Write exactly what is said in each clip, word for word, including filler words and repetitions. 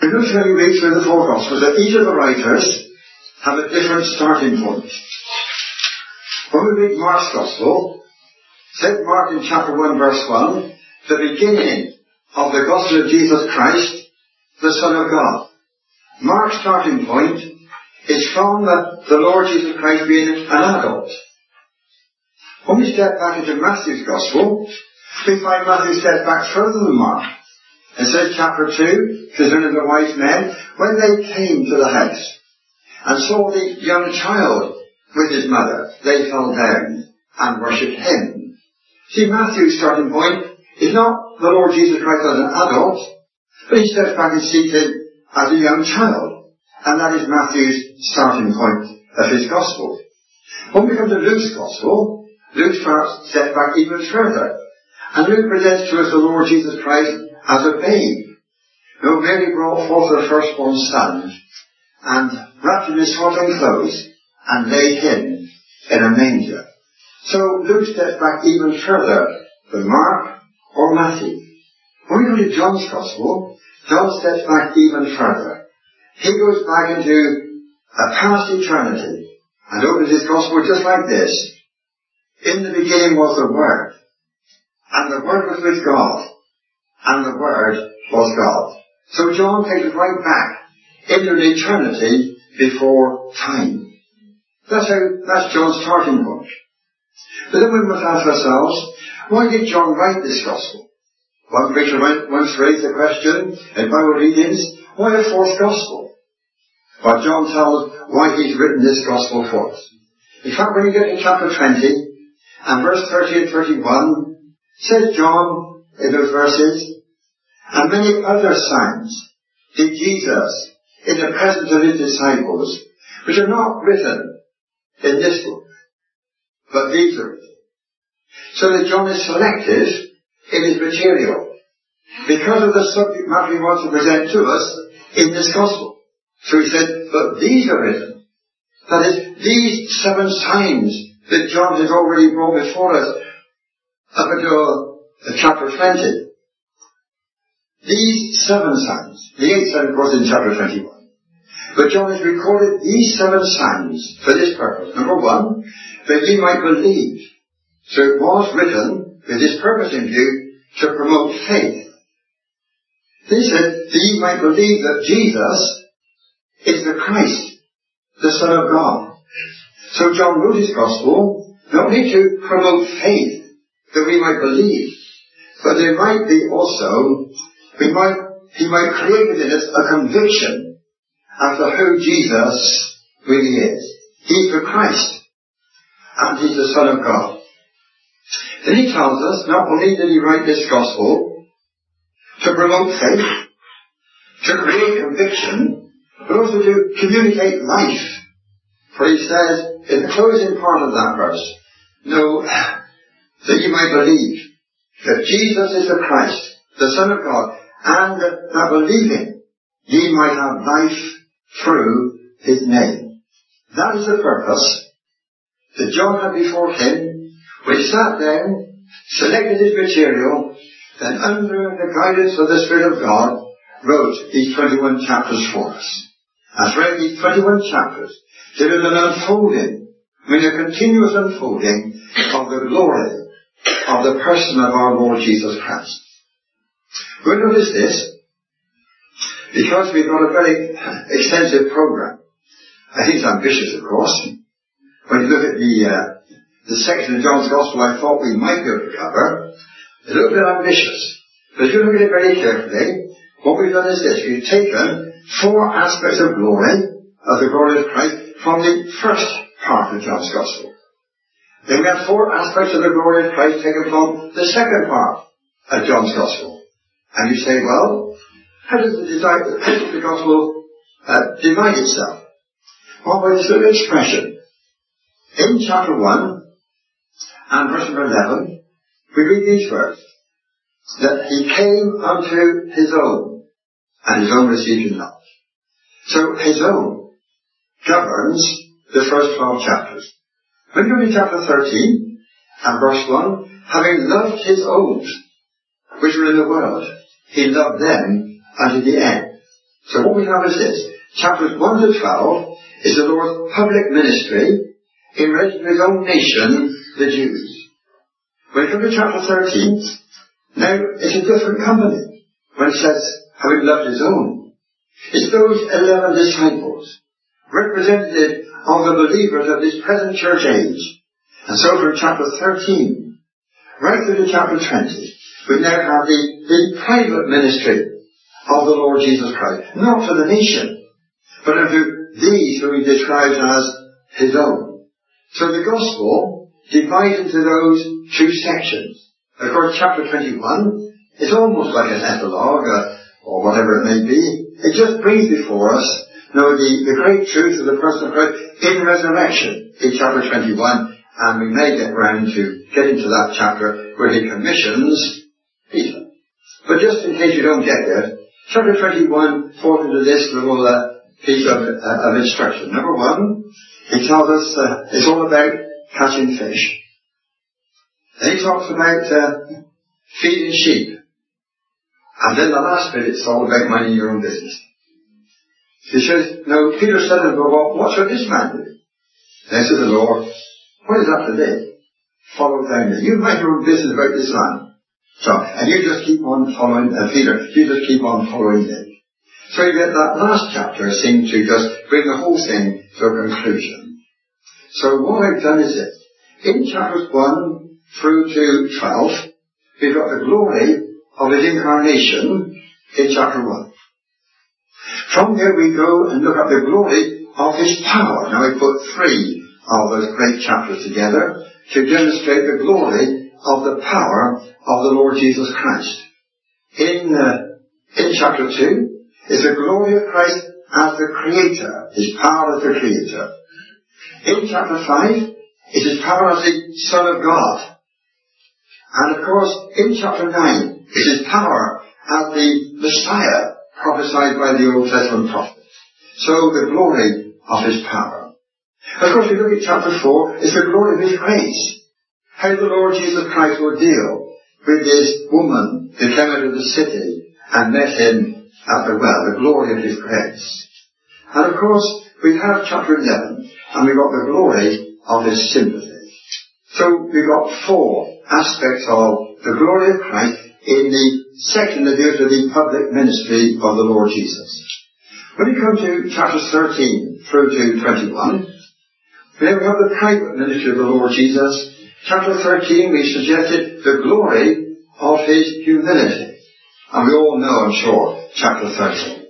We go through and read through the four Gospels that each of the writers have a different starting point. When we read Mark's Gospel, Saint Mark in chapter one verse one, the beginning of the Gospel of Jesus Christ, the Son of God. Mark's starting point is from the, the Lord Jesus Christ being an adult. When we step back into Matthew's Gospel, we find Matthew steps back further than Mark. It says chapter two, concerning the wise men, when they came to the house and saw the young child with his mother, they fell down and worshipped him. See, Matthew's starting point is not the Lord Jesus Christ as an adult, but he steps back and sees him as a young child. And that is Matthew's starting point of his Gospel. When we come to Luke's Gospel, Luke steps back even further. And Luke presents to us the Lord Jesus Christ as a babe, who Mary brought forth her firstborn son, and wrapped him in swaddling clothes, and laid him in a manger. So Luke steps back even further than Mark or Matthew. When we go to John's Gospel, John steps back even further. He goes back into a past eternity and opens his Gospel just like this. In the beginning was the Word, and the Word was with God, and the Word was God. So John takes us right back into an eternity before time. That's how, that's John's starting point. But then we must ask ourselves, why did John write this Gospel? One preacher once raised the question in Bible readings, why a fourth Gospel? Well, John tells why he's written this Gospel for us. In fact, when you get to chapter twenty, and verse thirty and thirty-one, says John in those verses, and many other signs did Jesus in the presence of his disciples, which are not written in this book, but these are written. So that John is selective in his material, because of the subject matter he wants to present to us in this Gospel. So he said, but these are written. That is, these seven signs that John has already brought before us up until uh, chapter twenty. These seven signs, the eighth sign of course in chapter twenty-one. But John has recorded these seven signs for this purpose. Number one, that ye might believe. So it was written with this purpose in view to promote faith. He said that ye might believe that Jesus is the Christ, the Son of God. So John wrote his Gospel not only to promote faith, that we might believe, but there might be also, we might, he might create within us a conviction as to who Jesus really is. He's the Christ, and he's the Son of God. Then he tells us, not only did he write this Gospel to promote faith, to create conviction, but also to communicate life. For he says, in the closing part of that verse, no, that you might believe that Jesus is the Christ, the Son of God, and that believing ye might have life through his name. That is the purpose that John had before him, when he sat down, selected his material, then under the guidance of the Spirit of God, wrote these twenty-one chapters for us. And throughout these twenty-one chapters, there is an unfolding, I mean a continuous unfolding of the glory of the person of our Lord Jesus Christ. We'll notice this, because we've got a very extensive program. I think it's ambitious, of course. When you look at the, uh, the section of John's Gospel I thought we might be able to cover, it's a little bit ambitious. But if you look at it very carefully, what we've done is this. We've taken four aspects of glory, of the glory of Christ, from the first part of John's Gospel. Then we have four aspects of the glory of Christ taken from the second part of John's Gospel. And you say, well, how does the, design, how does the Gospel uh, divide itself? Well, by this little expression. In chapter one and verse number eleven, we read these words, that he came unto his own, and his own received him not. So his own governs the first twelve chapters. When you read chapter thirteen and verse one, having loved his own, which were in the world, he loved them unto the end. So what we have is this. Chapters one to twelve is the Lord's public ministry in relation to his own nation, the Jews. When we come to chapter thirteen, now it's a different company. When it says how he loved his own, it's those eleven disciples, representative of the believers of this present church age. And so from chapter thirteen, right through to chapter twenty, we now have the, the private ministry of the Lord Jesus Christ. Not for the nation, but unto these whom he describes as his own. So the gospel divides into those two sections. Of course, chapter twenty-one is almost like an epilogue, uh, or whatever it may be. It just brings before us, you know, the, the great truth of the person of Christ in resurrection in chapter twenty-one, and we may get round to get into that chapter where he commissions Peter. But just in case you don't get there, chapter twenty-one falls into this little uh, piece of, uh, of instruction. Number one, he tells us uh, it's all about catching fish. Then he talks about uh, feeding sheep. And then the last bit, it's all about minding your own business. He says, now Peter said to him, well, what shall this man do? Then said the Lord, what is that today? Follow down me. You mind your own business about this man. So, and you just keep on following, uh, Peter, you just keep on following me. So you get that last chapter seemed to just bring the whole thing to a conclusion. So what I've done is this. In chapters one through to twelve, we've got the glory of his incarnation in chapter one. From there we go and look at the glory of his power. Now I put three of those great chapters together to demonstrate the glory of the power of the Lord Jesus Christ. In, uh, in chapter two is the glory of Christ as the Creator, his power as the Creator. In chapter five is his power as the Son of God. And of course, in chapter nine is his power as the Messiah prophesied by the Old Testament prophets. So the glory of his power. Of course, we look at chapter four, it's the glory of his grace. How the Lord Jesus Christ will deal with this woman who came out of the city and met him at the well, the glory of his grace. And of course, we have chapter eleven, and we've got the glory of his sympathy. So we've got four aspects of the glory of Christ in the section that deals with the public ministry of the Lord Jesus. When we come to chapters thirteen through to twenty-one, then we have the private ministry of the Lord Jesus. Chapter thirteen, we suggested the glory of his humility. And we all know, I'm sure, chapter thirteen.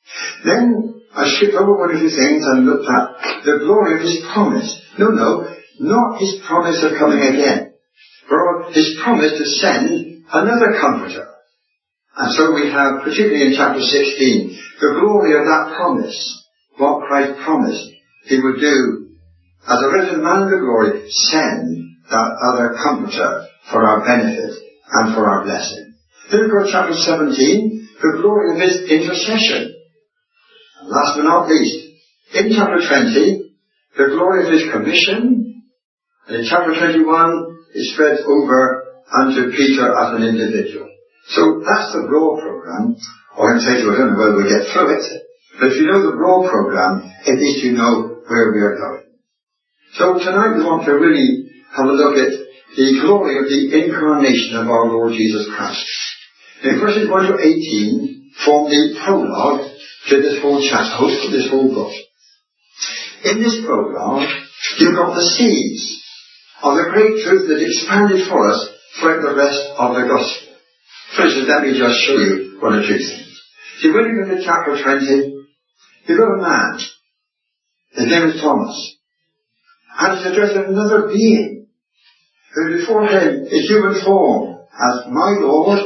Then I skipped over one or two things and looked at the glory of his promise. No, no, not his promise of coming again, but his promise to send another comforter. And so we have, particularly in chapter sixteen, the glory of that promise, what Christ promised he would do as a risen man of the glory, send that other comforter for our benefit and for our blessing. Then we go to chapter seventeen, the glory of his intercession. And last but not least, in chapter twenty, the glory of his commission. And in chapter twenty-one, it spreads over unto Peter as an individual. So that's the broad program. Or I can say to you, I don't know whether we'll get through it. But if you know the broad program, at least you know where we are going. So tonight we want to really have a look at the glory of the incarnation of our Lord Jesus Christ. Now verses one to eighteen form the prologue to this whole chapter, to this whole book. In this prologue, you've got the seeds of the great truth that expanded for us throughout the rest of the gospel. For instance, let me just show you one or two things. See, when you go to chapter twenty, you've got a man. His name is Thomas. And he's addressing another being who before him is human form as my Lord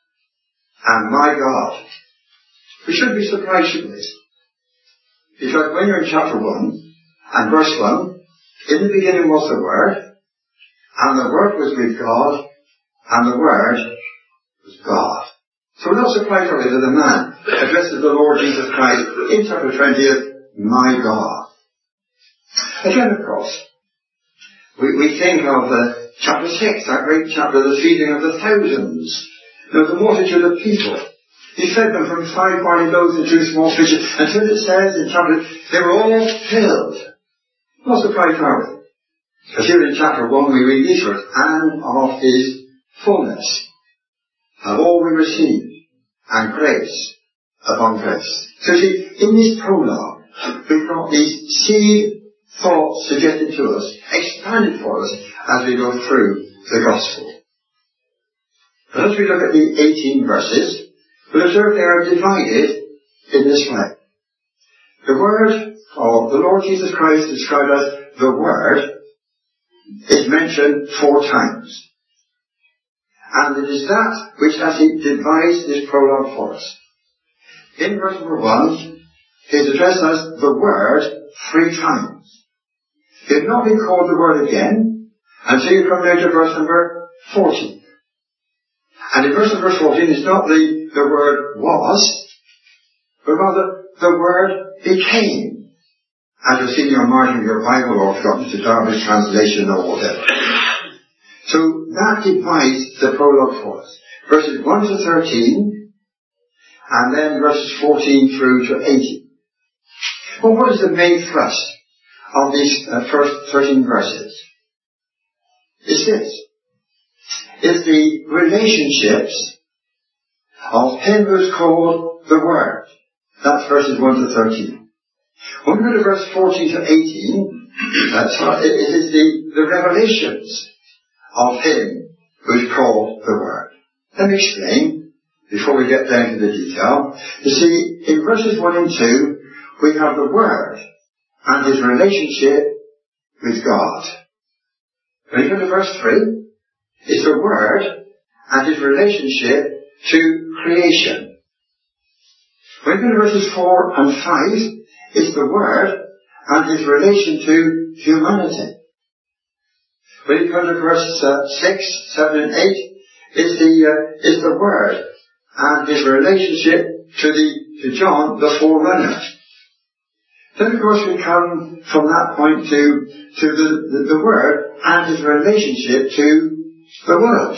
and my God. We shouldn't be surprised, should we? Because when you're in chapter one and verse one, in the beginning was the Word, and the Word was with God, and the Word was God. So we're not surprised already that the man addresses the Lord Jesus Christ in chapter twenty as my God. Again, of course, we, we think of uh, chapter six, that great chapter, the feeding of the thousands. You know, the multitude of people. He fed them from five barley loaves and two small fishes, until it says in chapter, they were all filled. What surprise are we? Because here in chapter one we read these words, and of his fullness have all we received, and grace upon grace. So see, in this prologue, we've got these seed thoughts suggested to us, expanded for us, as we go through the Gospel. But as we look at the eighteen verses, we'll observe they are divided in this way. The Word, or the Lord Jesus Christ described as the Word, is mentioned four times. And it is that which actually divides this prologue for us. In verse number one, he is addressed as the Word three times. He has not been called the Word again until you come down to verse number fourteen. And in verse number fourteen, it's not the, the Word was, but rather the Word became. As you'll see in your margin of your Bible, or if you've got Mister Darby's translation or whatever. So that divides the prologue for us. Verses one to thirteen, and then verses fourteen through to eighteen. Well, what is the main thrust of these uh, first thirteen verses? It's this. It's the relationships of him who's called the Word. That's verses one to thirteen. When we go to verse fourteen to eighteen, that's what, it is the, the revelations of him who's called the Word. Let me explain before we get down to the detail. You see, in verses one and two, we have the Word and his relationship with God. When you go to verse three, it's the Word and his relationship to creation. When you go to verses four and five, it's the Word and his relation to humanity. When you come to verse uh, six, seven and eight, is the, uh, is the Word and his relationship to the, to John, the forerunner. Then of course we come from that point to, to the, the, the Word and his relationship to the world.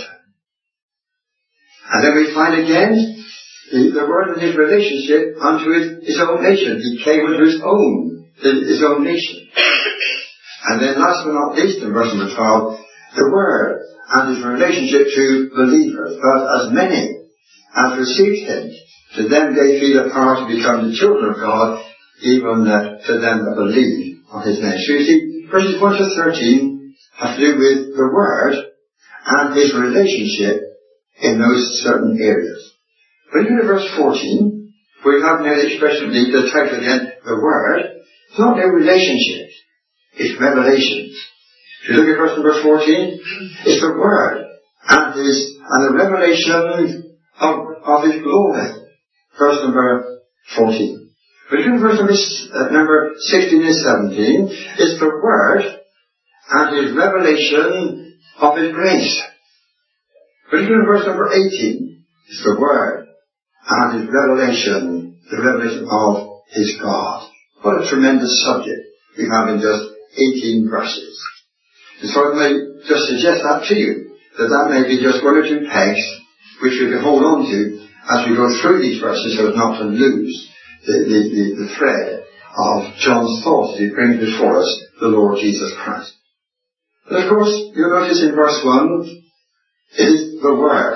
And then we find again the, the Word and his relationship unto his, his own nation. He came unto his own, his own nation. And then last but not least in verse number twelve, the Word and his relationship to believers. But as many as received him, to them gave he the power to become the children of God, even uh, to them that believe on his name. So you see, verses one to thirteen have to do with the Word and his relationship in those certain areas. When you go to verse fourteen, we have now the expression, the, the title again, the Word. It's not a relationship. It's revelations. If you look at verse number fourteen, it's the Word and his, and the revelation of, of his glory. Verse number fourteen. But in verse number, uh, number sixteen and seventeen, it's the Word and his revelation of his grace. But in verse number eighteen, it's the Word and his revelation, the revelation of his God. What a tremendous subject we have in just eighteen verses. And so I may just suggest that to you, that that may be just one or two pegs which we can hold on to as we go through these verses so as not to lose the, the, the, the thread of John's thoughts as he brings before us the Lord Jesus Christ. And of course, you'll notice in verse one, it is the Word.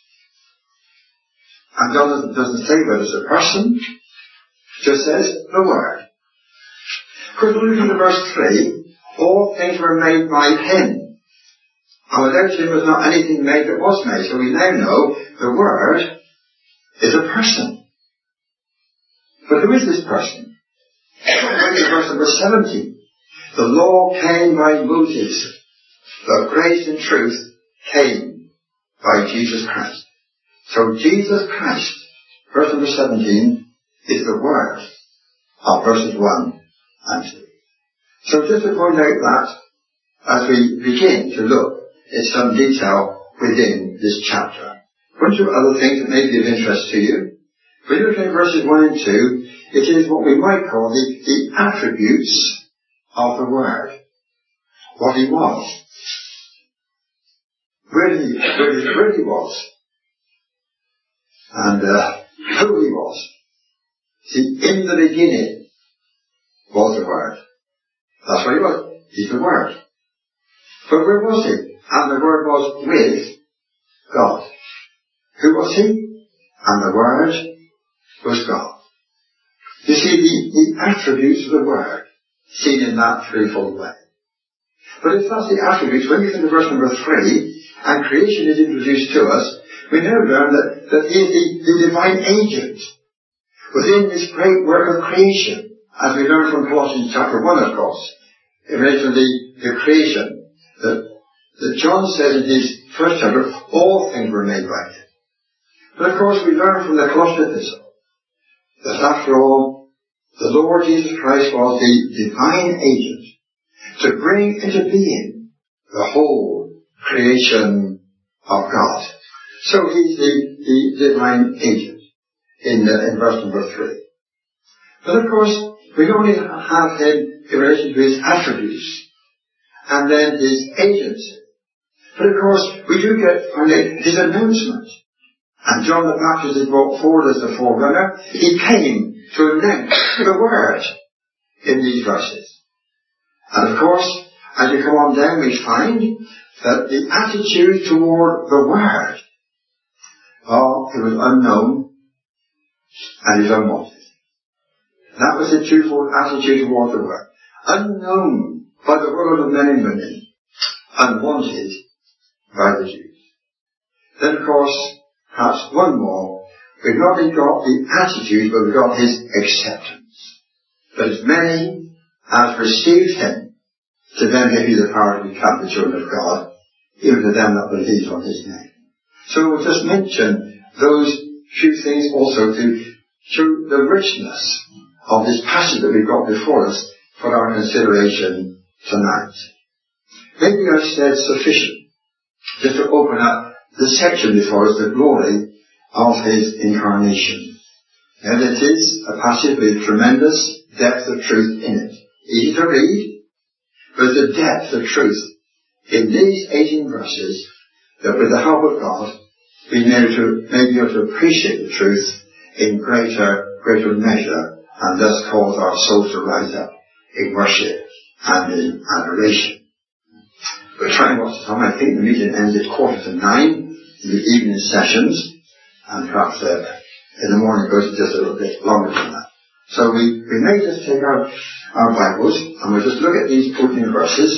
And John doesn't, doesn't say whether it's a person, just says the Word. Of course, when we come to verse three, all things were made by him. And without him was not anything made that was made. So we now know the Word is a person. But who is this person? Look at verse number seventeen. The law came by Moses, but grace and truth came by Jesus Christ. So Jesus Christ, verse number seventeen, is the Word of verses one and two. So just to point out that, as we begin to look at some detail within this chapter, one or two other things that may be of interest to you. When you look at verses one and two, it is what we might call the, the attributes of the Word. What he was. Where he, where he, where he was. And uh, was. See, in the beginning was the Word. That's what he was. He's the Word. But where was he? And the Word was with God. Who was he? And the Word was God. You see, the, the attributes of the Word seen in that threefold way. But if that's the attributes, when you come to verse number three, and creation is introduced to us, we now learn that, that he is the, the divine agent within this great work of creation, as we learn from Colossians chapter one, of course, in relation to the, the creation, that, that John says in his first chapter, all things were made by him. But of course we learn from the Colossian epistle that after all, the Lord Jesus Christ was the divine agent to bring into being the whole creation of God. So he's the, the divine agent in, the, in verse number three. But of course, we only have him in relation to his attributes and then his agency. But of course, we do get finally his announcement. And John the Baptist is brought forward as the forerunner. He came to announce the Word in these verses. And of course, as you come on down, we find that the attitude toward the Word, oh, it was unknown and is unwanted. That was the twofold attitude toward the Word. Unknown by the world of men and women, unwanted by the Jews. Then, of course, perhaps one more, we've not only got the attitude, but we've got his acceptance. But as many as received him, to them gave he the power to become the children of God, even to them that believe on his name. So we'll just mention those few things also to show the richness of this passage that we've got before us for our consideration tonight. Maybe I've said sufficient just to open up the section before us, the glory of his incarnation. And it is a passage with tremendous depth of truth in it. Easy to read, but the depth of truth in these eighteen verses that with the help of God we may be able to, may be able to appreciate the truth in greater, greater measure and thus cause our souls to rise up in worship and in adoration. We're trying to watch the time. I think the meeting ends at quarter to nine in the evening sessions, and perhaps uh, in the morning it goes just a little bit longer than that. So we, we may just take our, our Bibles and we'll just look at these opening verses.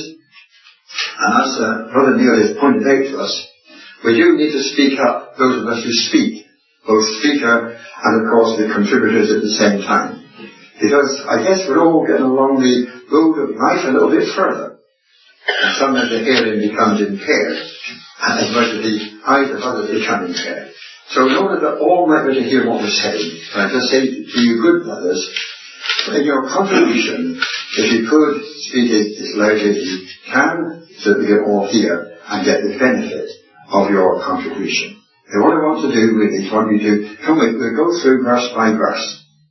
And as uh, Brother Neil has pointed out to us, we do need to speak up, those of us who speak, both speaker and of course the contributors at the same time. Because I guess we're all getting along the road of life a little bit further. And sometimes the hearing becomes impaired, and as much as the eyes of others become impaired. So in order that all might be able to hear what we're saying, I just say to you good brothers, in your contribution, if you could speak as, as loudly as you can, so that we can all hear and get the benefit of your contribution. And what I want to do really is want you to come with, we'll go through verse by verse.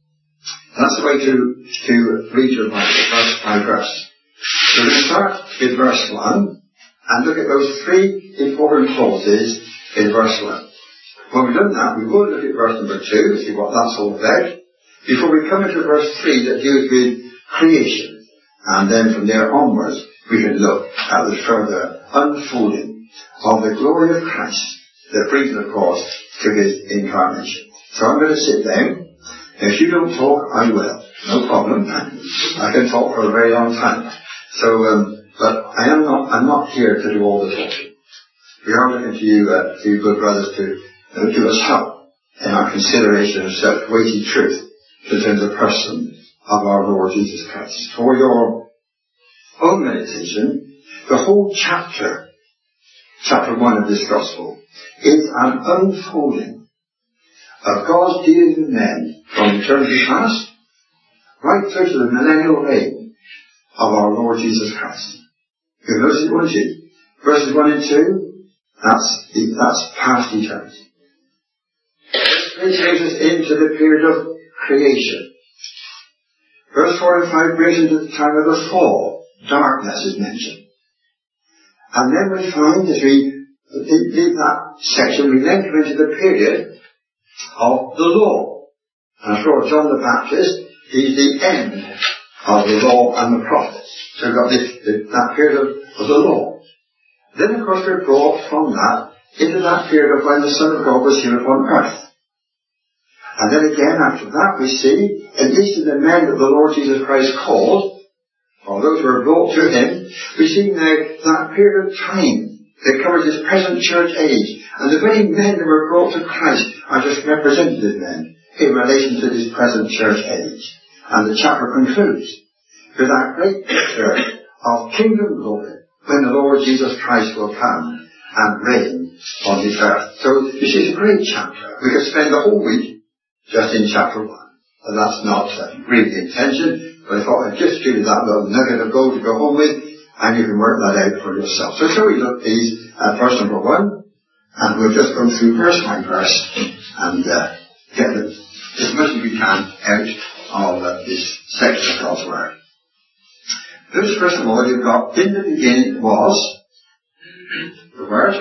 And that's the way to, to read your Bible, verse by verse. So we'll start with verse one and look at those three important clauses in verse one. When we've done that, we will look at verse number two, see what that's all about, before we come into verse three that deals with creation. And then from there onwards, we can look at the further unfolding of the glory of Christ that brings, of course, to his incarnation. So I'm going to sit down. If you don't talk, I will. No problem. I can talk for a very long time. So, um, but I am not, I'm not here to do all the talking. We are looking to you, uh, to you good brothers to uh, give us help in our consideration of such weighty truth concerning the person of our Lord Jesus Christ. For your own meditation, the whole chapter, chapter one of this gospel, is an unfolding of God's dealings with men from eternity past, right through to the millennial reign of our Lord Jesus Christ. You notice it, won't you? Verses one and two, that's, that's past eternity. This takes us into the period of creation. Verse four and five brings into the time of the fall. Darkness is mentioned. And then we find as we leave that section, we then come into the period of the law. And after all, John the Baptist is the end of the law and the prophets. So we've got this, the, that period of, of the law. Then, of course, we're brought from that into that period of when the Son of God was here upon earth. And then again, after that, we see, at least in the men that the Lord Jesus Christ called, or those who were brought to him, we see now that period of time that covers his present church age. And the very men that were brought to Christ are just representative men in relation to his present church age. And the chapter concludes with that great picture of kingdom glory when the Lord Jesus Christ will come and reign on the earth. So this is a great chapter. We could spend the whole week just in chapter one. And that's not uh, really the intention, but I thought I'd just give you that little nugget of gold to go home with, and you can work that out for yourself. So shall we look, please, at verse number one, and we'll just go through verse by verse, and uh, get the, as much as we can out of uh, this section of God's Word. First, first of all, you've got, in the beginning was, the Word.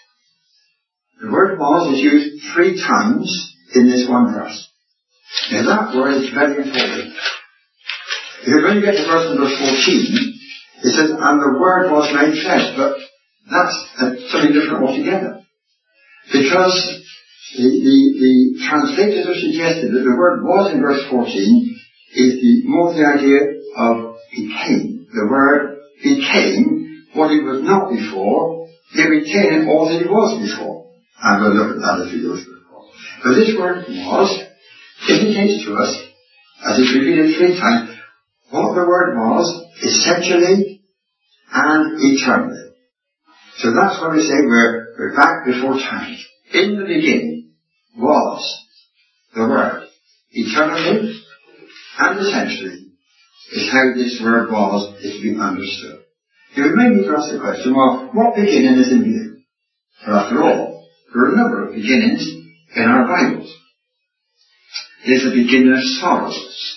The word was is used three times in this one verse. Now that word is very important. Because when you get to verse number fourteen, it says, and the Word was made flesh, but that's uh, something different altogether. Because the, the, the translators have suggested that the word was in verse fourteen is the, more the idea of became. The word became what he was not before, he became all that he was before. And we'll look at that as we go through the course. But this word was indicates to us, as it's repeated three times, what the word was essentially and eternally. So that's why we say we're, we're back before time. In the beginning was the Word. Eternally and essentially is how this word was is to be understood. You would maybe ask the question, well, what beginning is in view? For after all, there are a number of beginnings in our Bibles. There's the beginning of sorrows.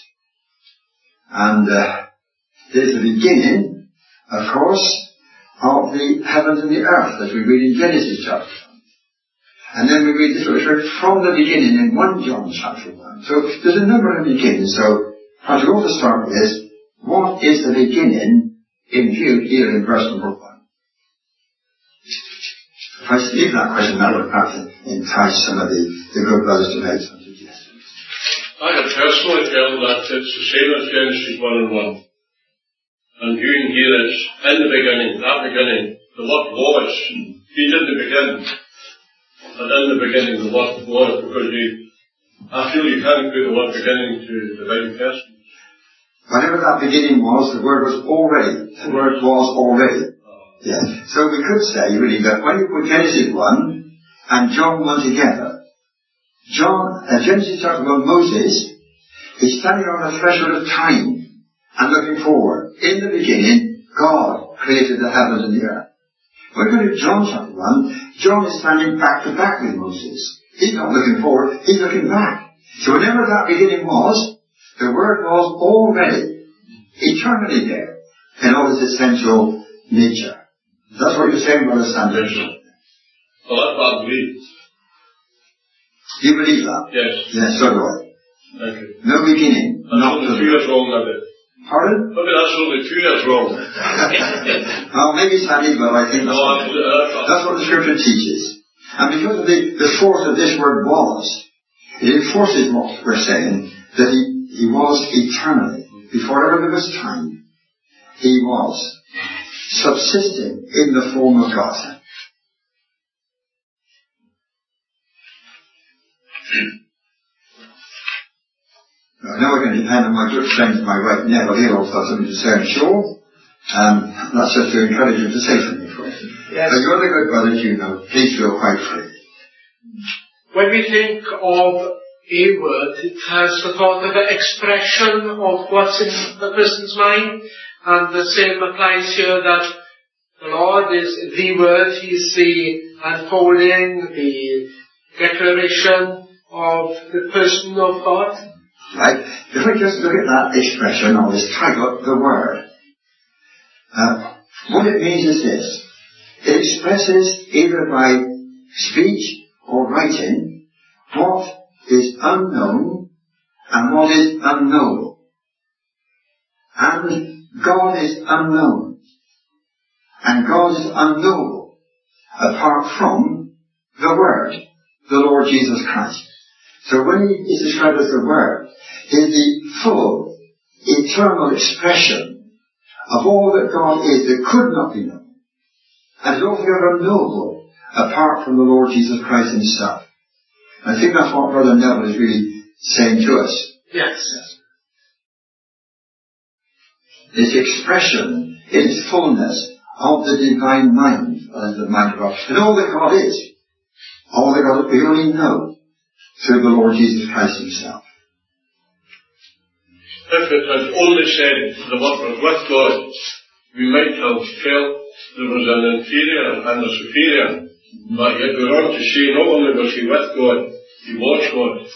And uh, there's the beginning, of course, of the heavens and the earth, as we read in Genesis chapter one. And then we read this word from the beginning in First John chapter one. So there's a number of beginnings. So as we go to start with this, what is the beginning in view here in verse number one? If I leave that question, that would perhaps entice some of the, the good brothers to make some suggestions. I have personally felt that it's the same as Genesis one and one. And viewing here it's in the beginning, that beginning, the word was. He didn't begin. And in the beginning the word was, because you, I feel you can't put the word beginning to divine persons. Whenever that beginning was, the word was already. The word was already. Yeah. So we could say, really, that when you put Genesis one and John one together, John, uh, Genesis chapter one, Moses is standing on the threshold of time and looking forward. In the beginning, God created the heavens and the earth. When we go to John chapter one, John is standing back to back with Moses. He's not looking forward, he's looking back. So whenever that beginning was, the Word was already, eternally there, in all its essential nature. That's what you're saying, Brother Sanders. Well, that's what I believe. Do you believe that? Yes. Yes, so do I. Thank you. No beginning. That's not only two years wrong, maybe. Pardon? Maybe that's only two years wrong. Well, maybe Sandy, but I think that's, no, what, that's what the Scripture teaches. And because of the, the force of this word was, it enforces what we're saying, that he, he was eternally, before ever there was time, he was subsisting in the form of God. Now we're going to depend on my good friend, my right Neville. He'll also have something to say, I'm sure. Um, that's just to encourage him to say something for us. Yes. But you're the good brothers, you know. Please feel quite free. When we think of a word, it has the thought of an expression of what's in the person's mind, and the same applies here, that the Lord is the Word. He is the unfolding, the declaration of the person of God. Right? If we just look at that expression, or this title, the Word, uh, what it means is this. It expresses, either by speech or writing, what is unknown and what is unknowable. And God is unknown. And God is unknowable apart from the Word, the Lord Jesus Christ. So when he is described as the Word, he is the full, eternal expression of all that God is that could not be known. And is altogether unknowable apart from the Lord Jesus Christ himself. I think that's what Brother Neville is really saying to us. Yes. This expression in its fullness of the divine mind, as the mind of God, and all that God is, all that God we only know through the Lord Jesus Christ himself. If it had only said the word was with God, we might have felt there was an inferior and a superior, but yet we're on to say not only was he with God, he was God.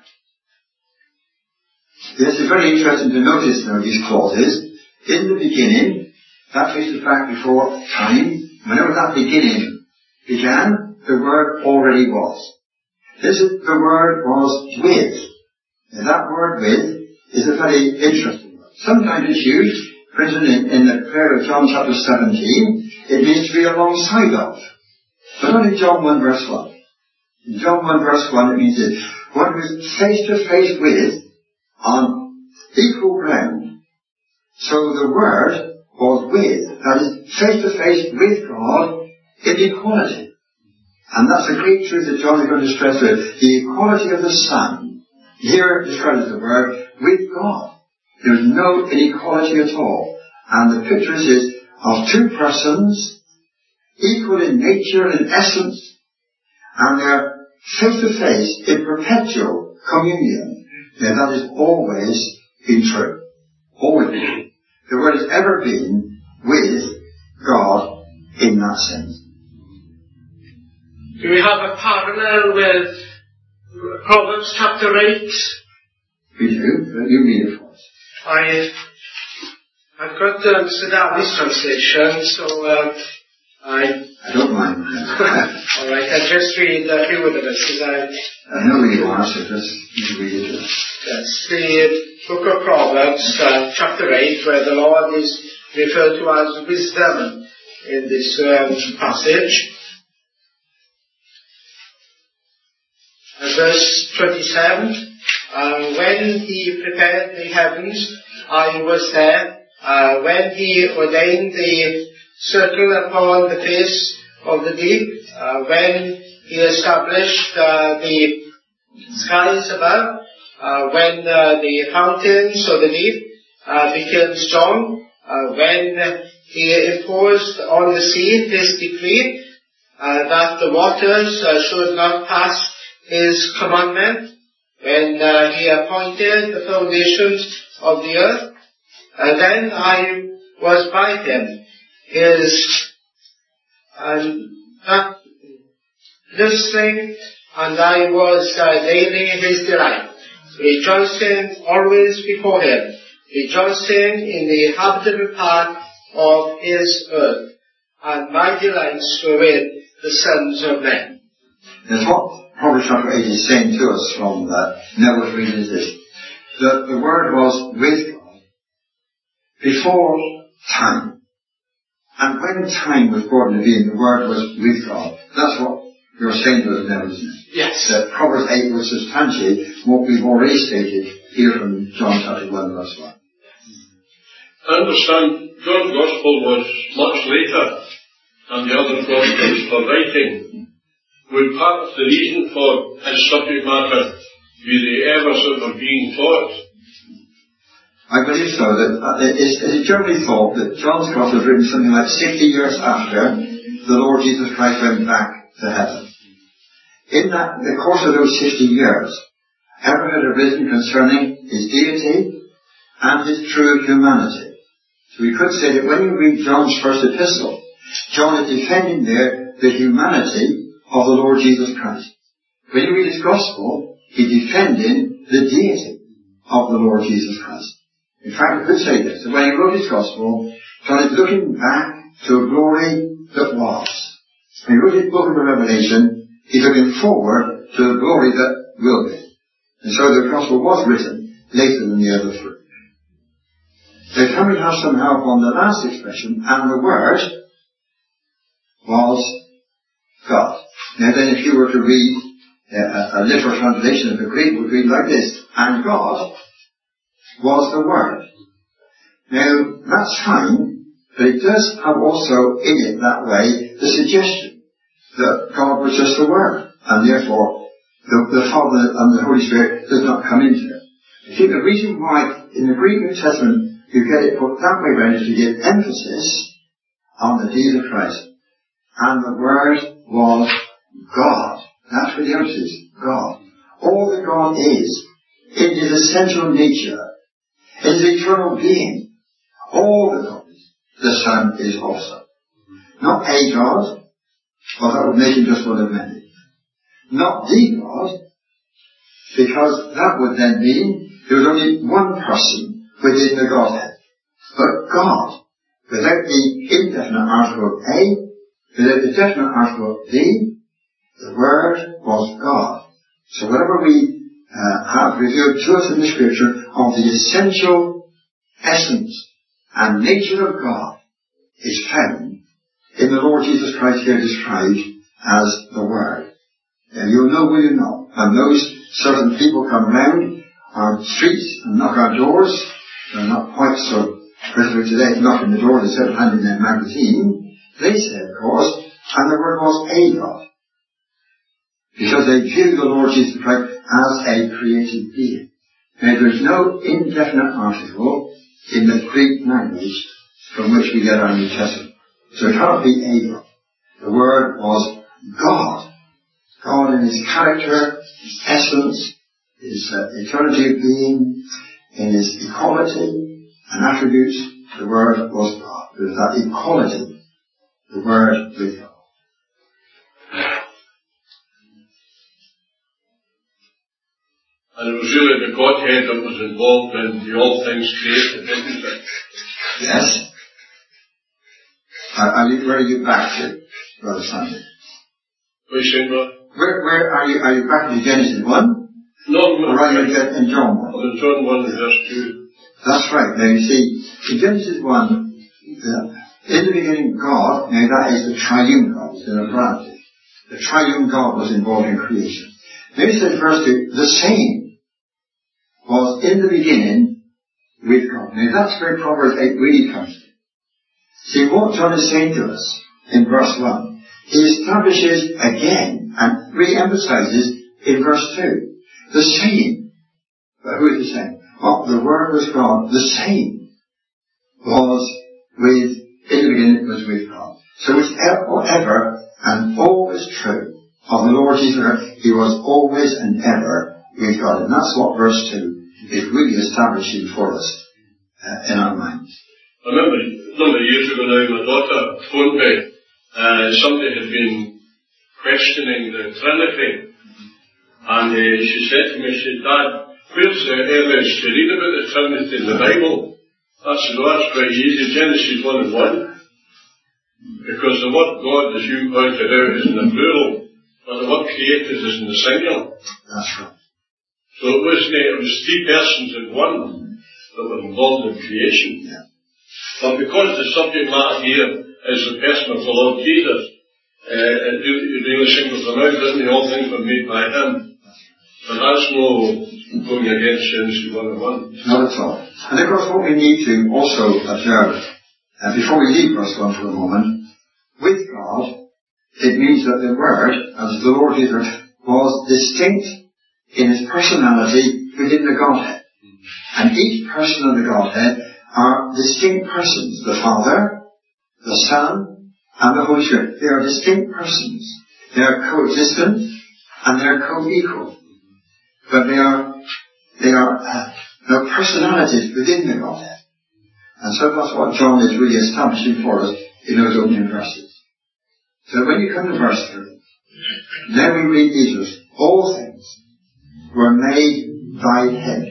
Yes, it's very interesting to notice now these clauses. In the beginning, that traces back before time. Whenever that beginning began, the Word already was. This is, the Word was with. And that word with is a very interesting word. Sometimes it's used, for instance, in, in the prayer of John chapter seventeen, it means to be alongside of. But not in John one verse one. In John one verse one it means this. One who is face to face with on equal ground. So the Word was with, that is, face to face with God in equality. And that's a great truth that John is going to stress here. The equality of the Son, here described as the Word, with God. There's no inequality at all. And the picture is this, of two persons, equal in nature and in essence, and they're face to face in perpetual communion. Now that has always been true. Always been. The Word has ever been with God in that sense. Do we have a parallel with Proverbs chapter eight? We do, but you read it for us. I, I've got um, Sadavi's translation, so um, I... I don't mind. Alright, I'll just read a few of the verses. I, I know where you are, so just you read it to us. Yes, the book of Proverbs, uh, chapter eight, where the Lord is referred to as wisdom in this um, passage. Uh, verse twenty-seven, uh, when he prepared the heavens, I was there. Uh, when he ordained the circle upon the face of the deep, uh, when he established uh, the skies above, uh, when uh, the fountains of the deep uh, became strong, uh, when he imposed on the sea his decree uh, that the waters uh, should not pass his commandment, when uh, he appointed the foundations of the earth, uh, then I was by him, his and uh, listening, and I was uh, daily his delight, rejoicing always before him, rejoicing in the habitable part of his earth, and my delights were with the sons of men. That's what Proverbs chapter eight is saying to us from that. Now what we read is this. That the Word was with God before time. And when time was brought into being, the Word was with God. That's what you're saying to us now, isn't it? Yes. That Proverbs eight will substantiate what we've already stated here from John chapter one verse one. I understand John's Gospel was much later than the other Gospels for writing. Would part of the reason for his subject matter be the errors that were being taught? I believe so. That uh, it is generally thought that John's Gospel was written something like sixty years after the Lord Jesus Christ went back to heaven. In that, the course of those sixty years, error had arisen concerning his deity and his true humanity. So we could say that when you read John's first epistle, John is defending there the humanity of the Lord Jesus Christ. When you read his Gospel, he's defending the deity of the Lord Jesus Christ. In fact, we could say this, that when he wrote his Gospel, John is looking back to a glory that was. When he wrote his book of the Revelation, he's looking forward to the glory that will be. And so the Gospel was written later than the other three. So can we have some help on the last expression, and the Word was God? Now then, if you were to read uh, a literal translation of the Greek, it would read like this: and God was the Word. Now, that's fine, but it does have also in it that way the suggestion that God was just the Word, and therefore the, the Father and the Holy Spirit does not come into it. I think the reason why in the Greek New Testament you get it put that way around is to give emphasis on the deity of Christ. And the Word was God. That's where the emphasis is. God. All that God is, in His essential nature, in His eternal being, all that God is, the Son is also. Not a God, or that would make Him just one of many. Not the God, because that would then mean there was only one person within the Godhead. But God, without the indefinite article A, without the definite article the, the Word was God. So whatever we uh, have revealed to us in the Scripture of the essential essence and nature of God is found in the Lord Jesus Christ here described as the Word. And you'll know, will you not? And those certain people come round our streets and knock our doors. They're not quite so critical today, knocking the door, they said, handing their magazine. They said, of course, and the Word was a God. Because they view the Lord Jesus Christ as a created being. Now, there's no indefinite article in the Greek language from which we get our New Testament. So it cannot be a God. The Word was God. God in His character, His essence, His uh, eternity of being, in His equality and attributes, the Word was God. There was that equality, the Word with God. And it was really the Godhead that was involved in the all things created, isn't it? Yes. Are, are you, where are you back to, Brother Sandy? What are you saying, brother? Where, where are you, are you back to Genesis one? No, no. Or are you in John one? I'm in John one, verse two. That's right. Now you see, in Genesis one, the, in the beginning God, now that is the triune God, it's in a branch. The triune God was involved in creation. Now he said verse two, the same was in the beginning with God. Now that's where Proverbs eight really comes in. See what John is saying to us in verse one. He establishes again and re-emphasizes in verse two. The same. But who is the same? Well, the Word was God. The same was with, in the beginning was with God. So it's ever and always true of the Lord Jesus Christ. He was always and ever with God. And that's what verse two is really establishing for us uh, in our minds. I remember a number of years ago now, my daughter phoned me. Uh, somebody had been questioning the Trinity. And uh, she said to me, she said, Dad, where's the evidence to read about the Trinity in the Bible? I said, well, that's quite easy. Genesis one and one. Because the word God, as you pointed out, is in the plural, but the word created is in the singular. That's right. So it was, it was three persons in one that were involved in creation. Yeah. But because the subject matter here is the person of the Lord Jesus, uh, it really singles him out, doesn't it? All things were made by Him. But that's no going against Genesis one and one. Not at all. And of course what we need to also observe, uh, before we leave verse one for a moment, with God, it means that the Word, as the Lord Jesus, was distinct in His personality within the Godhead. And each person of the Godhead are distinct persons. The Father, the Son, and the Holy Spirit. They are distinct persons. They are coexistent and they are co-equal. But they are, they are, uh, their personalities within the Godhead. And so that's what John is really establishing for us in those opening verses. So when you come to verse three, then we read these words, all things were made by Him.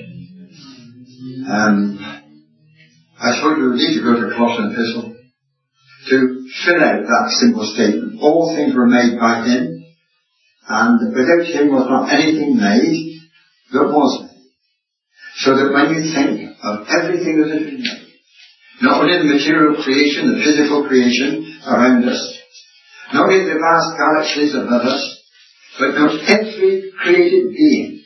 Um, I suppose we would need to go to Colossian Epistle to fill out that simple statement. All things were made by Him, and without Him was not anything made that was made. So that when you think of everything that has been made, not only the material creation, the physical creation around us, not only the vast galaxies above us, but now every created being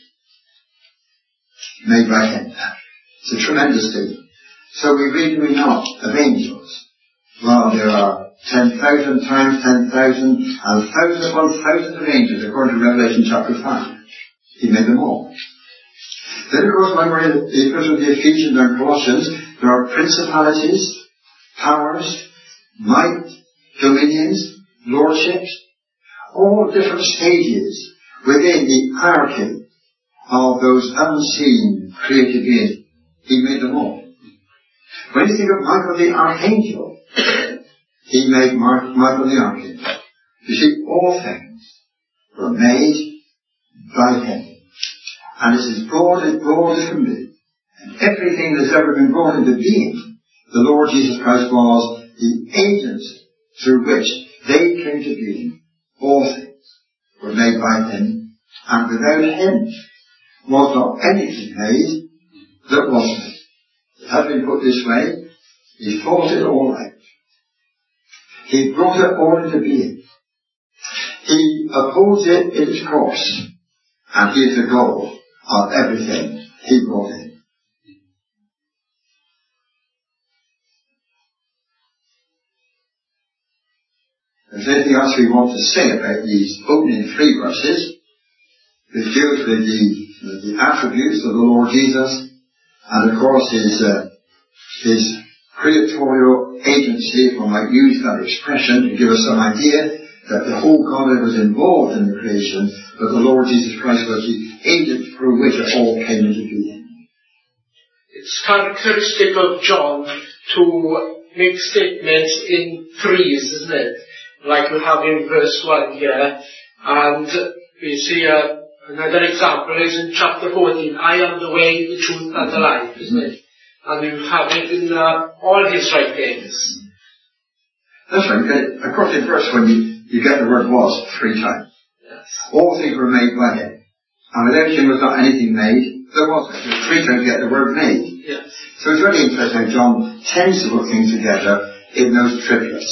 made by Him. It's a tremendous thing. So we read, do we not, of angels. Well, there are ten thousand times ten thousand and thousand upon thousands of angels according to Revelation chapter five. He made them all. Then of course when we're in the epistle of the Ephesians and Colossians, there are principalities, powers, might, dominions, lordships, all different stages within the hierarchy of those unseen created beings. He made them all. When you think of Michael the Archangel, He made Mar- Michael the Archangel. You see, all things were made by Him. And it's as broad as broad as can be. And everything that's ever been brought into being, the Lord Jesus Christ was the agency through which they came to being. All things were made by Him, and without Him was not anything made that was made. It has been put this way, He thought it all out. He brought it all into being. He upholds it in its course, and He is the goal of everything He brought in. If there's anything else we want to say about these opening three verses, it deals with the, the attributes of the Lord Jesus, and of course His, uh, His creatorial agency, if one might use that expression to give us some idea that the whole Godhead was involved in the creation, but the Lord Jesus Christ was the agent through which it all came into being. It's characteristic of John to make statements in threes, isn't it? Like we have in verse one here, and we see uh, another example is in chapter fourteen, I am the way, the truth, and the life, isn't it? And you have it in uh, all His writings. That's right. Of course, in verse one, you, you get the word was three times. Yes. All things were made by Him. And without Him was not anything made. There wasn't. There's three times you get the word made. Yes. So it's really interesting how John tends to put things together in those triplets.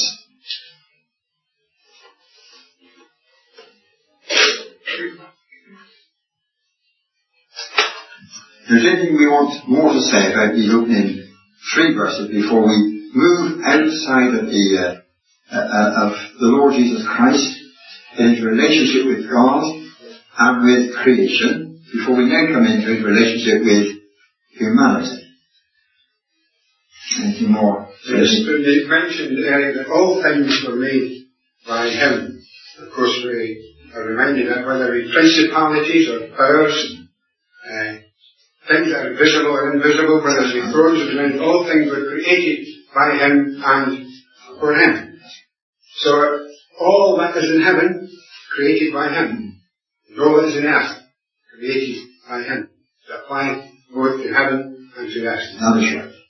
There's anything we want more to say about these opening three verses before we move outside of the uh, uh, of the Lord Jesus Christ in His relationship with God and with creation, before we now come into His relationship with humanity. Anything more? Yes, they mentioned earlier that all things were made by Him. Of course, we are reminded that whether it be principalities or powers, uh, things that are visible or invisible, whether it be thrones or dominions, all things were created by Him and for Him. So all that is in heaven, created by Him. And all that is in earth, created by Him. To apply both to heaven and to earth. That is right.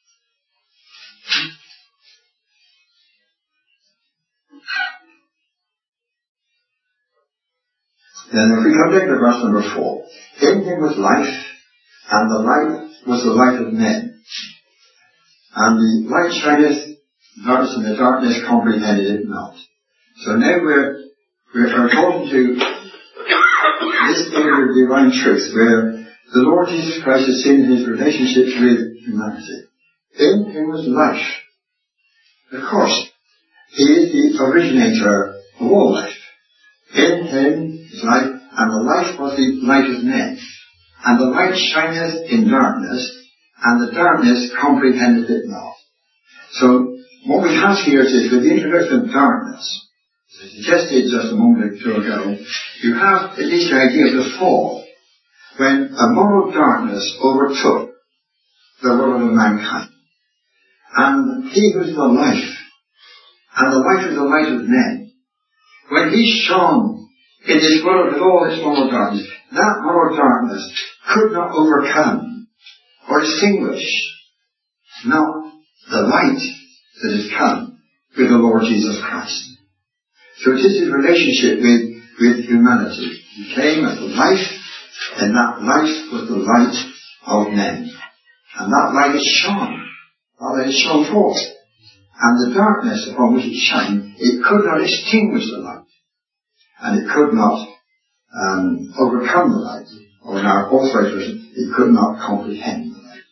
Then if we come down to verse number four, in Him was life, and the light was the light of men. And the light shineth, darkness, and the darkness comprehended it not. So now we're, we're talking to this area of divine truth, where the Lord Jesus Christ is seen in His relationships with humanity. In Him was life. Of course, He is the originator of all life. In Him is life, and the life was the light of men. And the light shineth in darkness, and the darkness comprehended it not. So, what we have here is with the introduction of darkness, as I suggested just a moment or two ago, you have at least the idea of the fall, when a moral darkness overtook the world of mankind. And He who is the life, and the light is the light of men, when He shone in this world with all its moral darkness, that moral darkness could not overcome or extinguish not the light that has come with the Lord Jesus Christ. So it is His relationship with, with humanity. He came as the life, and that life was the light of men. And that light is shone. That light is shone forth. And the darkness upon which it shined, it could not extinguish the light. And it could not um, overcome the light. Or in our authorized version, it could not comprehend the light.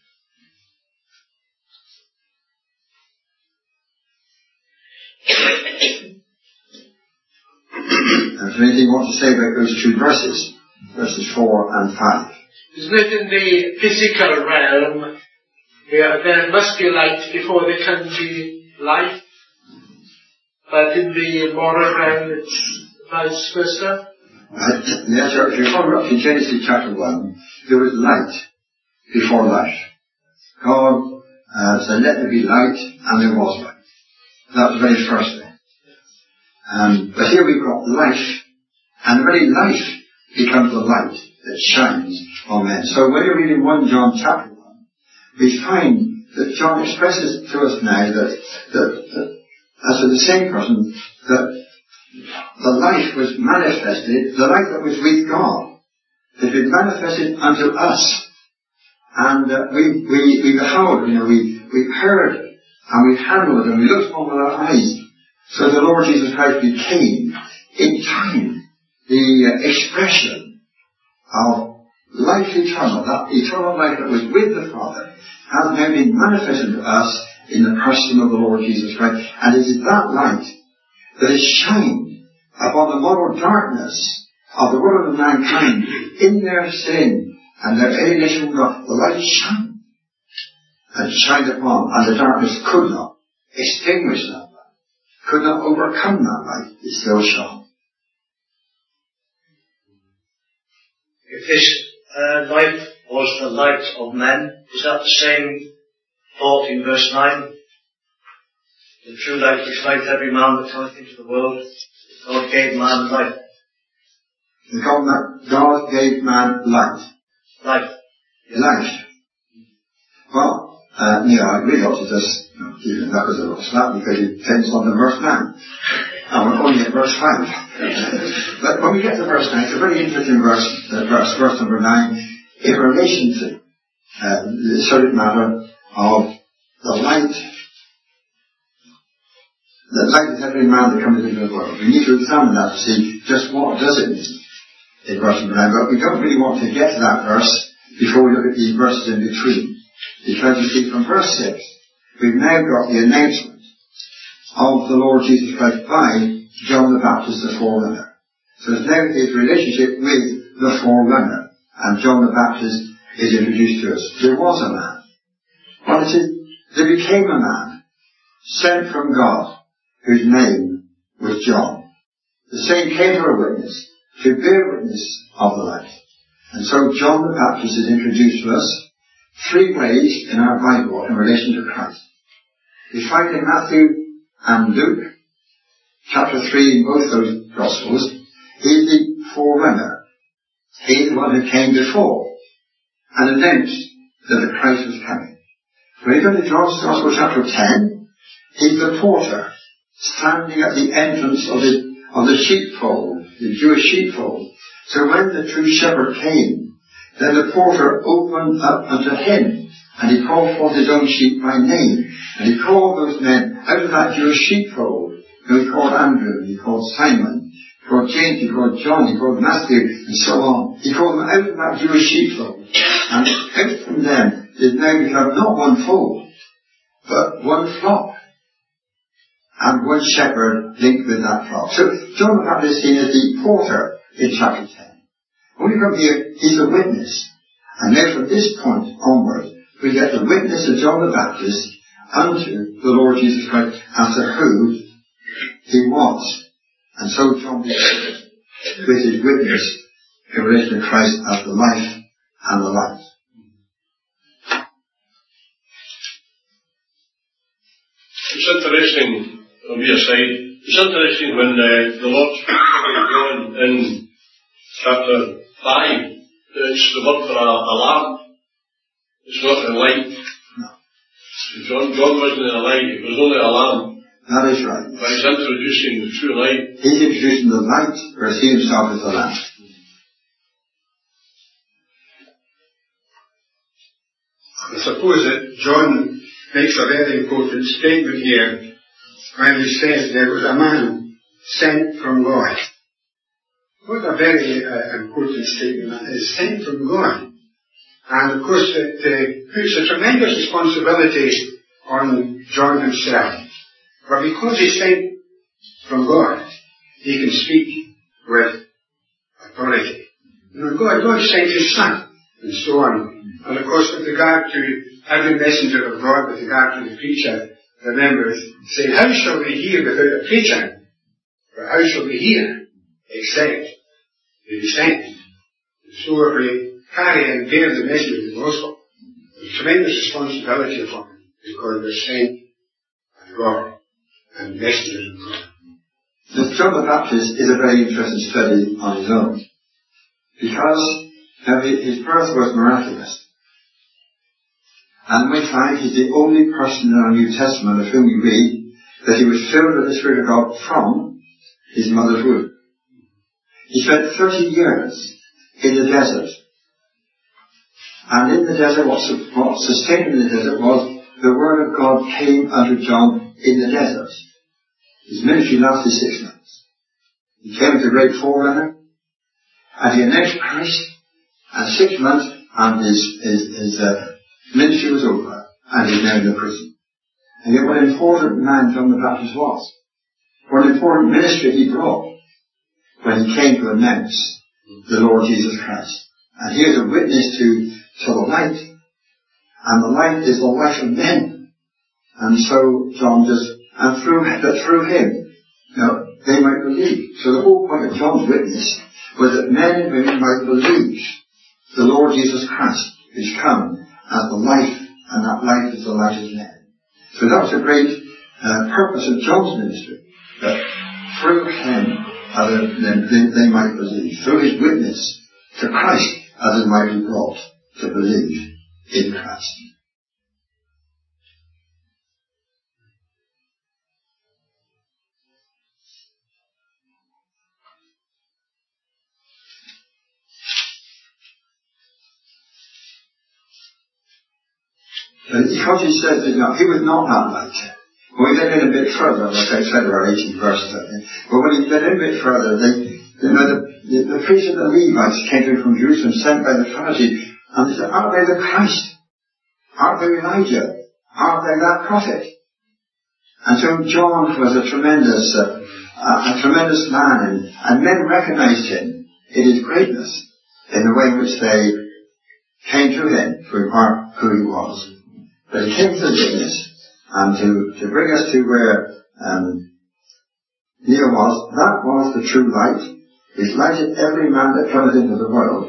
And is there anything you want to say about those two verses? Verses four and five. Isn't it in the physical realm where there must be light before there can be life? But in the moral realm it's vice versa? Uh, yes, sir. If you follow up to Genesis chapter one, there was light before life. God uh, said, let there be light, and there was light. That was the very first thing. Um, but here we've got life, and the very life becomes the light that shines on men. So when you're reading First John chapter one, we find that John expresses to us now that, that, that as for the same person, that the life was manifested, the life that was with God, has been manifested unto us. And uh, we, we, we beheld, you know, we, we heard, and we handled, and we looked upon with our eyes. So the Lord Jesus Christ became, in time, the uh, expression of life eternal. That eternal life that was with the Father has now been manifested to us in the person of the Lord Jesus Christ. And it is that light that is shined upon the moral darkness of the world of mankind in their sin and their alienation from God. The light shined and shined upon, and the darkness could not extinguish that light, could not overcome that light. It still shone. If this uh, light was the light of men, is that the same thought in verse nine? The true light which lights every man that cometh into the world. God gave man light. God, God gave man light. Light. Yes. Light. Well, uh, yeah, I really ought to just, you know, even that was a little slap because it depends on the verse nine. And we're only at verse five. But when we get to verse nine, it's a very interesting verse, uh, verse, verse number nine, in relation to uh, the subject matter of the light. The light is every man that comes into the world. We need to examine that to see just what does it mean in verse number nine. But we don't really want to get to that verse before we look at these verses in between. Because you see, from verse six, we've now got the announcement of the Lord Jesus Christ by John the Baptist, the forerunner. So it's now his relationship with the forerunner. And John the Baptist is introduced to us. There was a man. Well, it is, there became a man sent from God, whose name was John. The same came to a witness, to bear witness of the light. And so John the Baptist is introduced to us three ways in our Bible in relation to Christ. We find in Matthew and Luke, chapter three, in both those Gospels, he is the forerunner. He is the one who came before and announced that the Christ was coming. When you go to John's Gospel, chapter ten, he's the porter, standing at the entrance of the, of the sheepfold, the Jewish sheepfold. So when the true shepherd came, then the porter opened up unto him, and he called forth his own sheep by name. And he called those men out of that Jewish sheepfold. And he called Andrew, he called Simon, he called James, he called John, he called Matthew, and so on. He called them out of that Jewish sheepfold. And out from them is now become not one fold, but one flock. And one shepherd linked with that flock. So John the Baptist is seen as the porter in chapter ten. When we come here, he's a witness. And now from this point onward, we get the witness of John the Baptist unto the Lord Jesus Christ as to who he was. And so John begins with his witness in relation to Christ as the life and the light. It's interesting. On the aside, it's interesting when uh, the Lord speaks about John in chapter five, it's the word for a, a lamp. It's not a light. No. So John, John wasn't a light, it was only a lamp. That is right. But he's introducing the true light. He's introducing the light, whereas he himself is the lamp. I suppose that John makes a very important statement here when he says there was a man sent from God. What a very uh, important statement that is, sent from God. And of course it uh, puts a tremendous responsibility on John himself. But because he's sent from God, he can speak with authority. You know, God, God sent his son, and so on. And of course with regard to every messenger of God, with regard to the preacher, remember, say, how shall we hear without a preacher? But how shall we hear except they be sent? And so if we carry and bear the message of the gospel, there's tremendous responsibility upon it, because we're sent by God and messengers of God. The John the Baptist is a very interesting study on his own, because uh, his birth was miraculous. And we find he's the only person in our New Testament of whom we read that he was filled with the Spirit of God from his mother's womb. He spent thirty years in the desert. And in the desert, what sustained him in the desert was the Word of God came unto John in the desert. His ministry lasted six months. He came as a great forerunner, and he announced Christ, and six months, and his, his, his uh, ministry was over, and he's now in the prison. And yet what an important man John the Baptist was. What an important ministry he brought when he came to announce the Lord Jesus Christ. And he is a witness to, to the light. And the light is the light of men. And so John just, and through, that through him, you know, they might believe. So the whole point of John's witness was that men and women might believe the Lord Jesus Christ is come as the life, and that life is the light of men. So that was a great uh, purpose of John's ministry, that through him other, they, they might believe, through his witness to Christ, others might be brought to believe in Christ. Because he says that, you know, he was not that light. Well, he went in a bit further, like I said, around eighteen verses, I think. But when he went in a bit further, they, you know, the, the, the priests and the Levites came to him from Jerusalem, sent by the Pharisees, and they said, aren't they the Christ? Aren't they Elijah? Aren't they that prophet? And so John was a tremendous, uh, a, a tremendous man, and, and men recognized him in his greatness, in the way in which they came to him to impart who he was. But he came to the witness, and to, to bring us to where um, Neil was, that was the true light, which lighted every man that cometh into the world.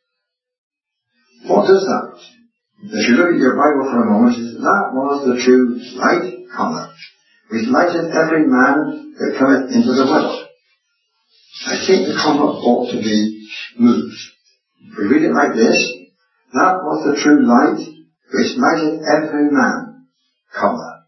What does that? If you look at your Bible for a moment, that was the true light, comma, which lighted every man that cometh into the world. I think the comma ought to be moved. If we read it like this, that was the true light, which lighted every man, comma.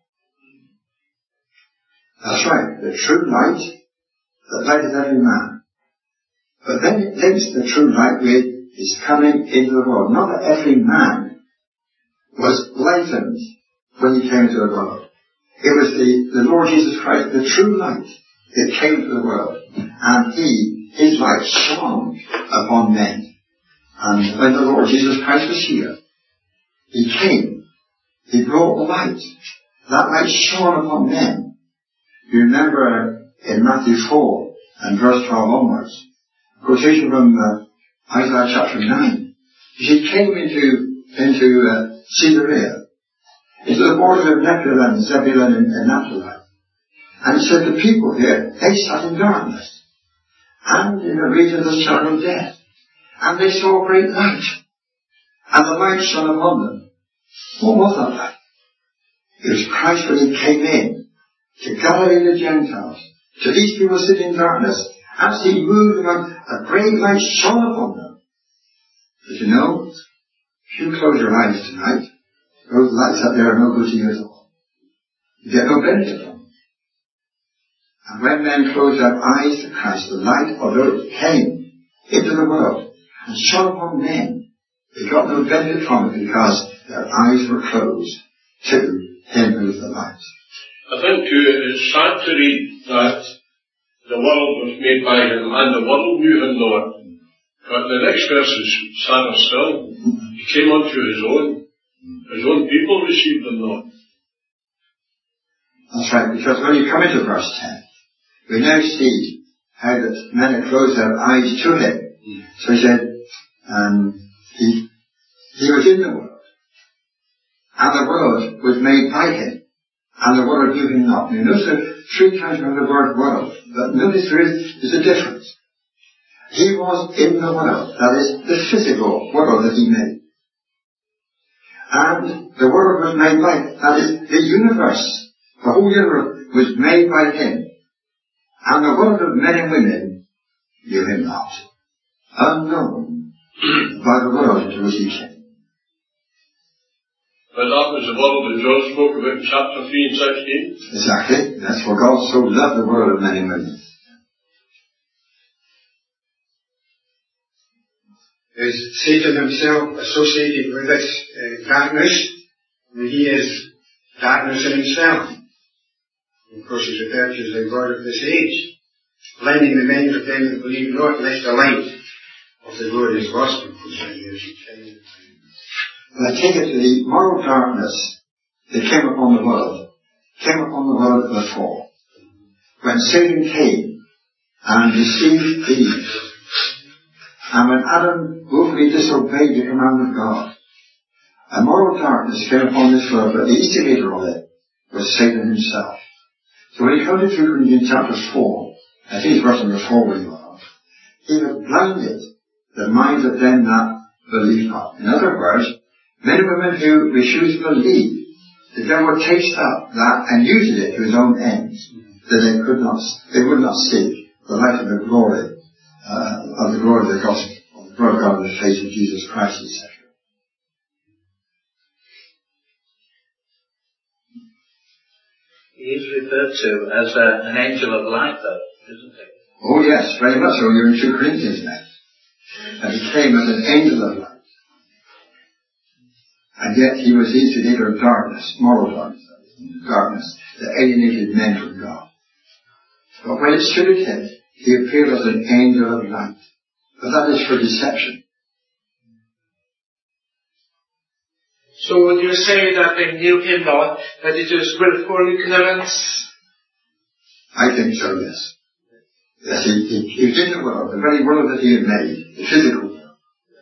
That's right, the true light that lighted every man. But then it links the true light with his coming into the world. Not that every man was lightened when he came into the world. It was the, the Lord Jesus Christ, the true light, that came to the world. And he, his light shone upon men. And when the Lord Jesus Christ was here, he came. He brought the light. That light shone upon men. You remember in Matthew four and verse twelve onwards, quotation from uh, Isaiah chapter nine. He came into, into uh, Caesarea, into the borders of Nephilim, Zebulun and, and Naphtali. And he said the people here, they sat in darkness and in the region of the shadow of death. And they saw a great light. And the light shone upon them. What was that light? It was Christ when he came in to Galilee and the Gentiles, to these people sitting in darkness. As he moved them, a great light shone upon them. But you know, if you close your eyes tonight, those lights up there are no good to you at all. You get no benefit from them. And when men close their eyes to Christ, the light of the Lord came into the world and shone upon men. They got no benefit from it because their eyes were closed to Him who is the light. I think too, it's sad to read that the world was made by Him and the world knew Him not. But the next verse is sadder still. He came unto His own. His own people received Him not. That's right, because when you come into verse ten, we now see how that men had closed their eyes to Him. Mm. So He said, um, he, he was in the world, and the world was made by Him, and the world knew Him not. You notice there three times from the word world, but notice there is there's a difference. He was in the world, that is, the physical world that He made. And the world was made by, that is, the universe, the whole universe was made by Him. And the world of men and women knew Him not. Unknown by the world into which He came. But that was the world that John spoke about in chapter three and sixteen. Exactly. That's for God so loved the world of men and women. Is Satan himself associated with this uh, darkness? I mean, he is darkness in himself. Of course, he's referred to as the God of this age, blinding the minds of them that believe not, lest the light of the glorious gospel proclaim. Well, I take it to the moral darkness that came upon the world, came upon the world at the fall. When Satan came and deceived Eve, and when Adam willfully disobeyed the command of God, a moral darkness came upon this world, but the instigator of it was Satan himself. So when you come to two Corinthians chapter four, I think it's verse number four where you are, He hath blinded the minds of them that believe not. In other words, men and women who refuse to believe, the devil takes up that and uses it to his own ends, that they could not, they would not seek the light of the glory Uh, of the glory of the gospel, of the glory of God in the face of Jesus Christ, et cetera. He is referred to as a, an angel of light, though, isn't he? Oh yes, very much so. You're in two Corinthians now. And He came as an angel of light. And yet He was the instigator of darkness, moral darkness, darkness that alienated men from God. But when it suited Him, He appeared as an angel of light. But that is for deception. So would you say that they knew Him not, that it was willful ignorance? I think so, yes. Yes, he, he, he was in the world, the very world that He had made, the physical world.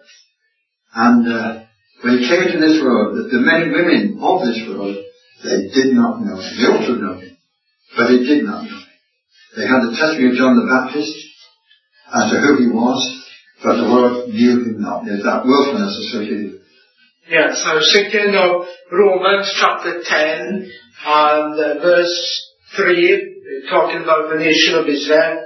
And uh, when He came into this world, the, the men and women of this world, they did not know Him. They ought to know Him, but they did not know Him. They had the testimony of John the Baptist as to who He was, but the world knew Him not. There's that willfulness associated with it. Yes, I was thinking of Romans chapter ten and uh, verse three, talking about the nation of Israel.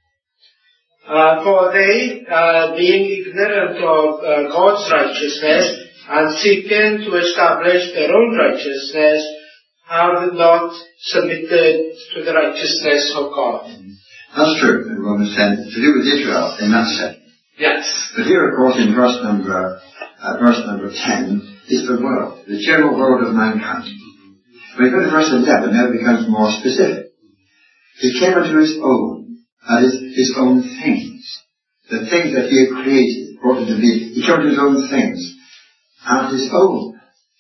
Uh, for they, uh, being ignorant of uh, God's righteousness and seeking to establish their own righteousness, have not submitted to the righteousness of God. That's true in Romans ten, to do with Israel in that sense. Yes. But here, of course, in verse number, uh, verse number ten, is the world, the general world of mankind. When you go to verse eleven, now it becomes more specific. He came unto His own, that is, His own things. The things that He had created, brought into being. He came to His own things. And His own.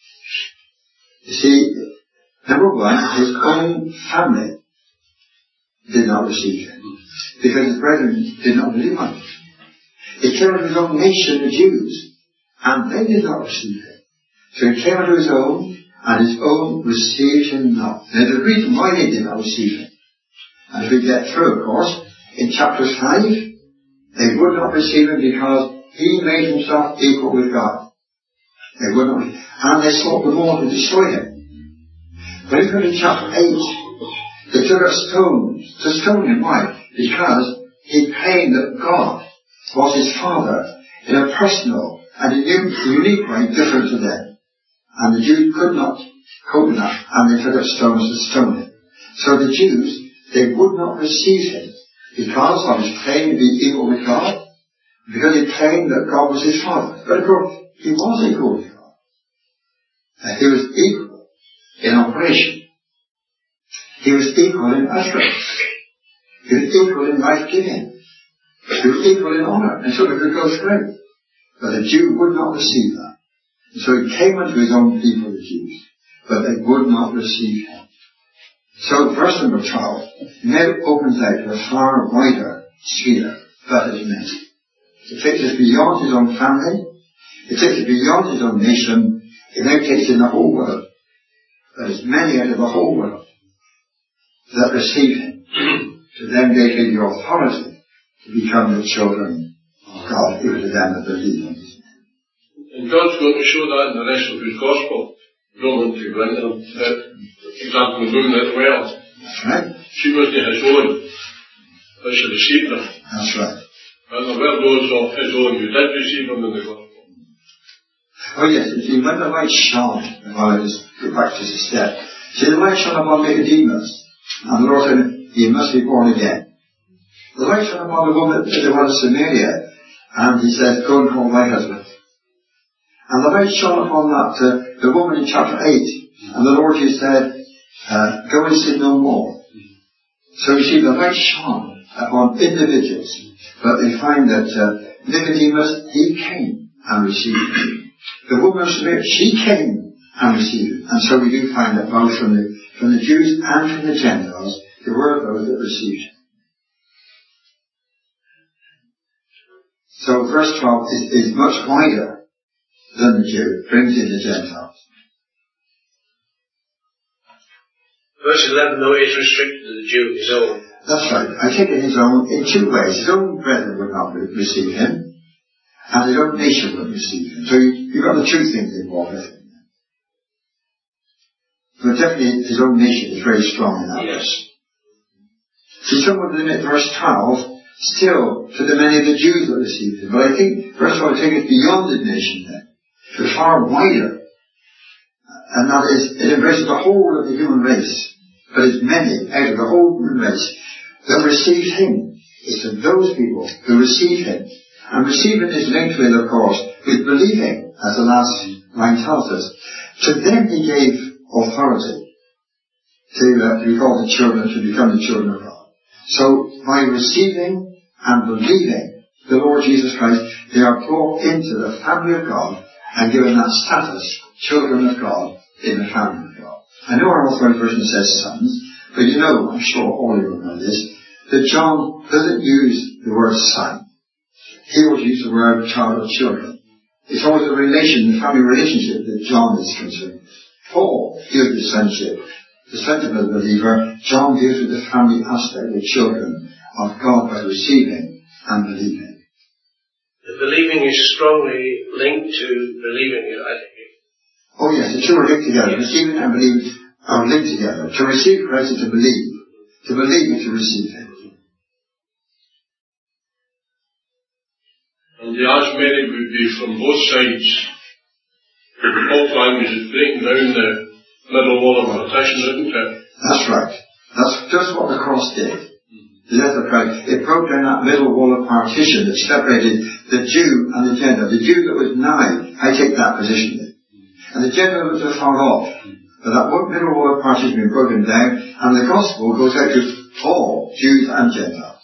You see, number one, His own family did not receive Him, because His brethren did not believe on Him. He came unto His own nation, the Jews, and they did not receive Him. So He came unto His own, and His own received Him not. There's a reason why they did not receive Him. And if we get through, of course, in chapter five, they would not receive Him because He made Himself equal with God. They would not, and they sought the more to destroy Him. When you come in chapter eight, they took up stones to stone Him. Why? Because He claimed that God was His Father in a personal and a unique way different to them. And the Jews could not cope with that, and they took up stones to stone Him. So the Jews, they would not receive Him because of His claim to be equal with God, because he claimed that God was his Father. But of course, he was equal with God. Uh, he was equal in operation. He was equal in utterance. He was equal in life-giving. He was equal in honour. And so it could go through. But the Jew would not receive that. And so he came unto his own people, the Jews, but they would not receive him. So verse number twelve now opens out to a far wider sphere that is meant. It takes us beyond his own family. It takes us beyond his own nation. It now takes in the whole world. There is many out of the whole world that receive him. To them they give the authority to become the children of God, even to them that believe in his name. And God's going to show that in the rest of his gospel. Going to Gwen, uh, example of the woman at the well. That's right. She wasn't his own, but she received him. That's right. And there were those of his own who did receive him in the gospel. Oh yes, you see, when the light shone, well, I just go back just a step. See, the light shone upon Nicodemus, and the Lord said, you must be born again. The light shone upon the woman at the well of Samaria, and he said, go and call thy husband. And the light shone upon that, uh, the woman in chapter eight, and the Lord Jesus said, uh, go and sin no more. So you see, the light shone upon individuals, but they find that uh, Nicodemus, he came and received him. The woman of Samaria, she came and received him. And so we do find that both from the, from the Jews and from the Gentiles, there were those that received him. So verse twelve is, is much wider than the Jew, brings in the Gentiles. Verse eleven, though, is restricted to the Jew, his own. That's right. I take it his own in two ways. His own brethren would not receive him, and his own nation would receive him. So you, you've got the two things involved with him. But definitely his own nation is very strong in that. Yes. See, some would limit verse twelve still to the many of the Jews that received him. But I think verse twelve takes it beyond the nation then, to far wider. And that is, it embraces the whole of the human race. But it's many out of the whole human race that received him. It's to those people who receive him. And receiving is linked with, of course, with believing, as the last line tells us. To them he gave authority to, uh, to be called the children, to become the children of God. So, by receiving and believing the Lord Jesus Christ, they are brought into the family of God and given that status, children of God, in the family of God. I know our Authorized Version says sons, but you know, I'm sure all of you know this, that John doesn't use the word son. He will use the word child or children. It's always a relation, the family relationship that John is concerned with. Paul deals with sonship. The sonship of the believer, John deals with the family aspect, the children of God by receiving and believing. The believing is strongly linked to believing it, I think. Oh yes, the two are linked together. Receiving and believing are linked together. To receive Christ is to believe. To believe is to receive him. And the as many would be from both sides. Both languages breaking down the middle wall of partition, isn't it? That's right. That's just what the cross did. The death of Christ. It broke down that middle wall of partition that separated the Jew and the Gentile. The Jew that was nigh, I take that position there. And the Gentile was far off. But that middle wall of partition has been broken down, and the gospel goes out to all Jews and Gentiles.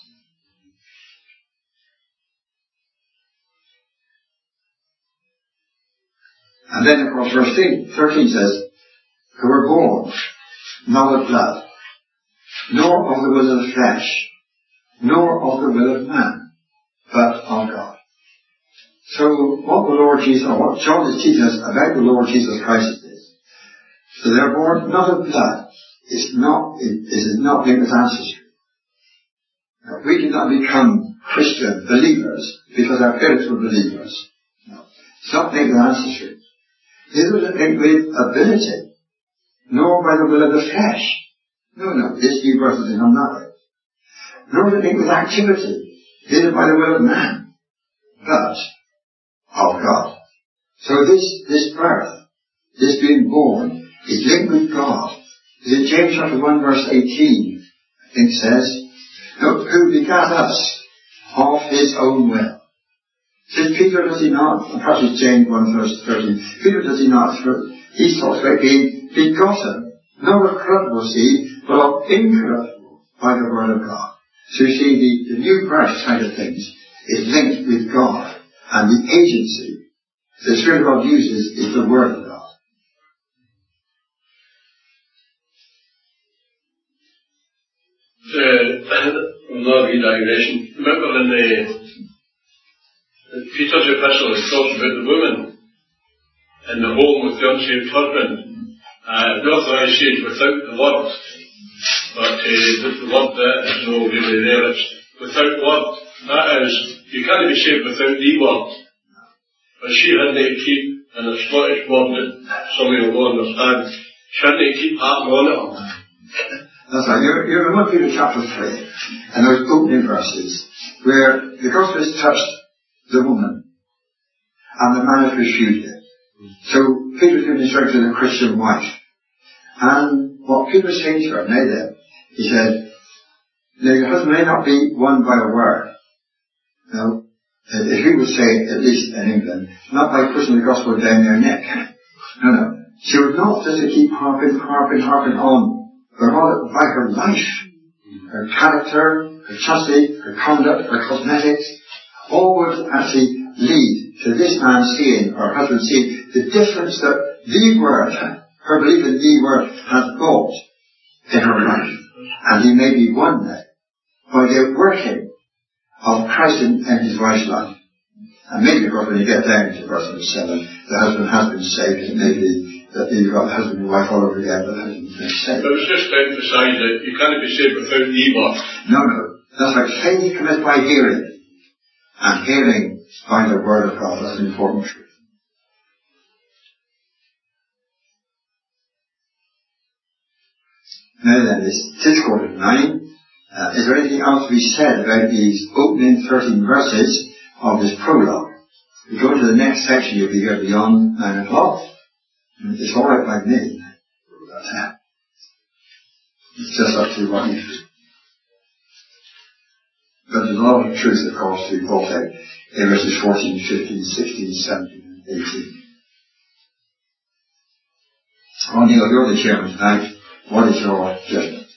And then, of course, verse thirteen says, who were born, not of blood, nor of the will of the flesh, nor of the will of man, but of God. So, what the Lord Jesus, or what John is teaching us about the Lord Jesus Christ is this. So they're born not of blood. It's not, it, it is not linked with ancestry. Now, we did not become Christian believers because our parents were believers. No. It's not linked with ancestry. Neither is it linked with ability, nor by the will of the flesh. No, no, this new birth is not that way. Nor is it linked with activity, neither by the will of man, but of God. So this, this birth, this being born, is linked with God. In James chapter one verse eighteen, I think says, who begat us of his own will. Says Peter, does he not? And perhaps it's James one verse thirteen. Peter, does he not? He talks about being begotten, not of corruptible seed, but of incorruptible by the word of God. So you see, the, the new birth side of things is linked with God, and the agency the Spirit of God uses is the word of God. Uh, another digression. Remember in the, in Peter's epistle, it talks about the woman in the home with the unsaved husband. Uh, not that I say it without the word, but uh, the, the word that is no really there. It's without word. That is, you can't be saved without the word. But she had to keep, in a Scottish word that some of you will understand, she had to keep harping on it. That's right. You, you remember Peter chapter three, and those opening verses, where the gospel has touched the woman, and the man has refused it. So Peter's giving instruction to the Christian wife. And what Peter was saying to her, now then, he said, now your husband may not be won by a word. No. If we would say, at least in England, not by pushing the gospel down their neck. No, no. She would not just keep harping, harping, harping on, but rather by her life, her character, her chastity, her conduct, her cosmetics, all would actually lead to this man seeing, or her husband seeing, the difference that the word, her belief in the word, has brought in her life. And he may be won there by the working of Christ in, in his wife's life. And maybe, of course, when you get down to verse number seven, the husband has been saved. It may be that you've got the husband and wife all over again, but the husband's been saved. But it's just to emphasise that you can't be saved without the word. No, no. That's like faith comes by hearing. And hearing by the word of God. That's an important truth. Now then, it's six quarter to nine. Uh, is there anything else to be said about these opening thirteen verses of this prologue? We go to the next section, you'll be here beyond nine o'clock. It's all right by me. It's just up to what you do. But there's a lot of truth, of course, to be brought out in verses fourteen, fifteen, sixteen, seventeen, and eighteen. Oh, Neil, you're the chairman tonight. What is your judgment?